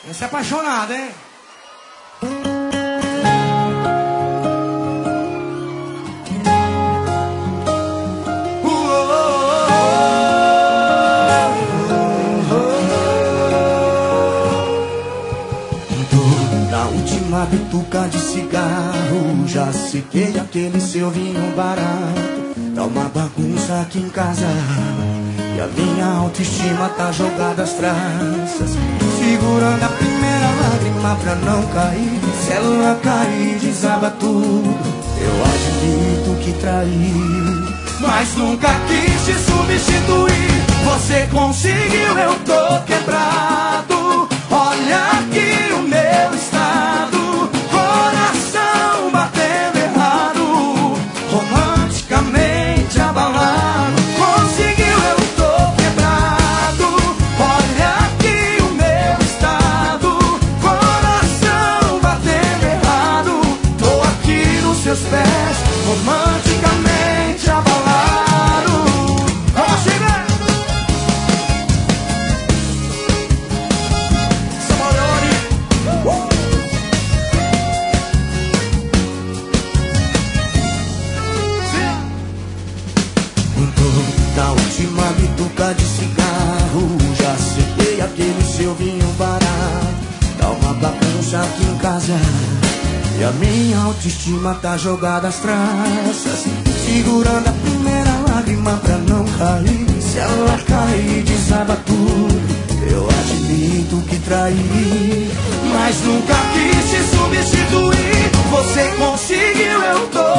Esse é apaixonado, hein? Da última bituca de cigarro, já sequei aquele seu vinho barato. Tá uma bagunça aqui em casa e a minha autoestima tá jogada às traças. Segurando a primeira lágrima pra não cair. Se ela cair, desaba tudo. Eu admito que traí, mas nunca quis te substituir. Você conseguiu, eu tô quebrado. Olha aqui o meu estado, coração batendo errado, romanticamente abalado. Conseguiu, eu tô quebrado. Olha aqui o meu estado, coração batendo errado. Tô aqui nos seus pés, romanticamente abalado. Vamos chegar! Da última bituca de cigarro, já sequei aquele seu vinho barato. Tá uma bagunça aqui em casa e a minha autoestima tá jogada às traças. Segurando a primeira lágrima pra não cair. Se ela cair, desaba tudo. Eu admito que traí, mas nunca quis te substituir. Você conseguiu, eu tô